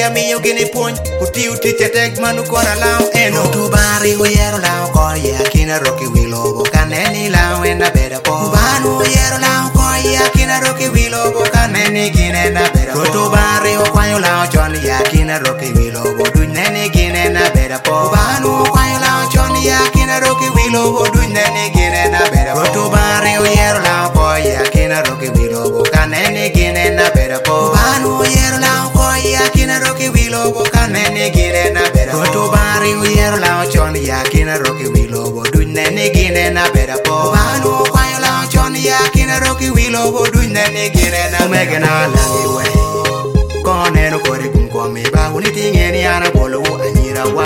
tia miyo gini puonj utiu tich tek manu kora lao eno tu bari uyero lao koya kina roki wilobo kaneni lao ena beda po banu uyero lao koya kina roki wilobo kaneni gine na beda po tu bari ukwanyo lao chon ya kina roki wilobo duneni gine na beda po banu ukwanyo lao chon ya kina roki wilobo duneni gine na beda po tu bari uyero lao koya kina roki wilobo kaneni gine na beda po banu uyero lao koya kina roki wilobo kaneni gine na beda po tu bari uyero lao chon ya kina roki wilobo duneni gine na beda po banu ukwanyo lao chon ya kina roki wilobo duneni gine na mege na langi we koneno kore kumkwami ba unitingeni ana bolo anyira wa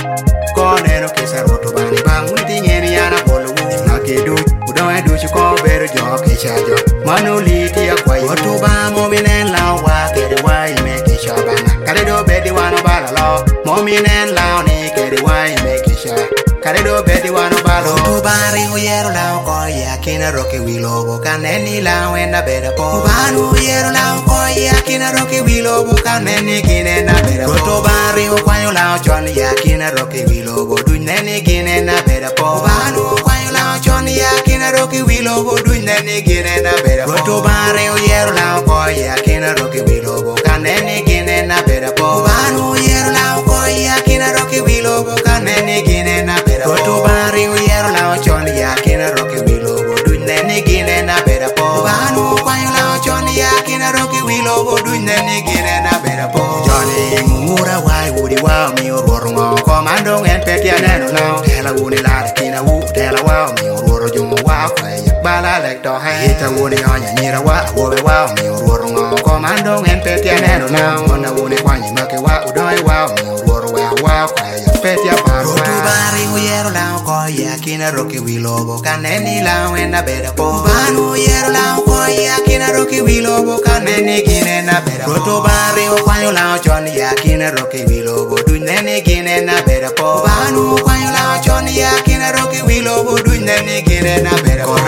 koneno kisa roto bani ba unitingeni ana bolo nakedu udawe duchu ko bero jo kichajo manu liti akwa yoto ba mominen lawa kede wa imeke shabana kade do bedi wano balalo mominen law ni kede wa imeke shabana kade do bedi wano balo to bari uyero law koya kina roki wilobo kaneni law ena beda po banu uyero law koya kina roki wilobo kaneni gine na beda po to bari ukwanyo law chon ya kina roki wilobo duneni gine na beda po banu ukwanyo law chon ya kina roki wilobo duneni gine na beda po to bari uyero law koya kina roki wilobo kaneni gine na beda po banu uyero law koya kina roki wilobo kaneni gine na beda po to bari uyero law chon ya kina roki wilobo duneni gine na beda po banu ukwanyo law chon ya kina roki wilobo duneni gine na beda po Johnny mumura wai wudi wa mi ororo ngo komando en petia neno law tela wuni la kina wu tela wa mi ororo jumo wa kwai bala lek to hai ita wuni onya nyira wa wobe wa mi ororo ngo komando en petia neno law ona wuni kwani make wa udoi wa mi ororo wa kwai petia paru tu bari uyero law koya kina roki wilobo kaneni law ena beda po banu uyero law koya kina roki wilobo kaneni gine na beda po tu bari ukwanyo law chon ya kina roki wilobo duneni gine na beda po banu ukwanyo law chon ya kina roki wilobo duneni gine na beda po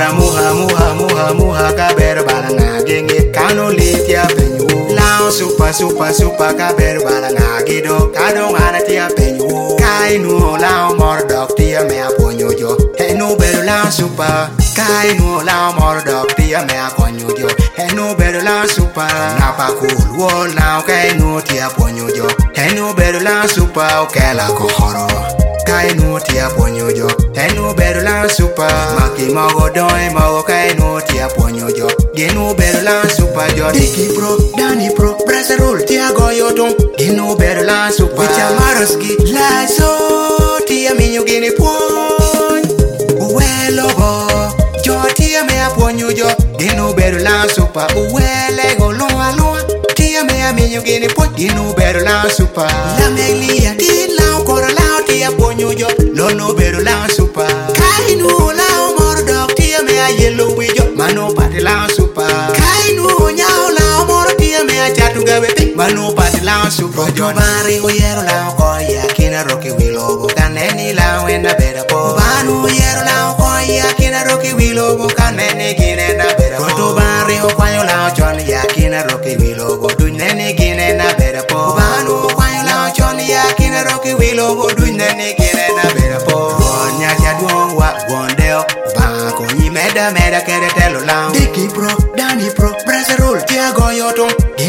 muha ka beda bala ngagenge kano litia penyu law super ka beda bala ngagido kado ngana tia penyu kainu law mordok tia me aponyo jo henu beda law super kainu law mordok tia me aponyo jo henu beda law super na pa cool wo law kainu tia ponyo jo henu beda law super okela ko horo kainu tia ponyo jo henu beda law super maki mogo doi mogo kainu tia ponyo jo genu beda law super jo Diki pro Dani pro Braserol tia goyo ton genu beda law super Vicha Maroski la so tia minyo gini pon uwelo go jo tia me aponyo jo genu beda law super uwele go loa tia me aminyo gini pon genu beda law super la melia di law kora law tia ponyo jo lono beda law super kainu law mordok tia me ayelo wijo mano pati law super kainu nyao law moro tia me achatu gawe mano pati law super jo bari uyero law koya kina roki wilobo kaneni law ena beda po banu uyero law koya kina roki wilobo kaneni gine na beda po to bari ukwanyo law chon ya kina roki wilobo duneni gine na beda po banu ukwanyo law chon ya kina roki wilobo duneni gine na beda po nya cha duong wa gondeo ba ko ni meda kere telo law Diki pro Dani pro Braserol tia goyo ton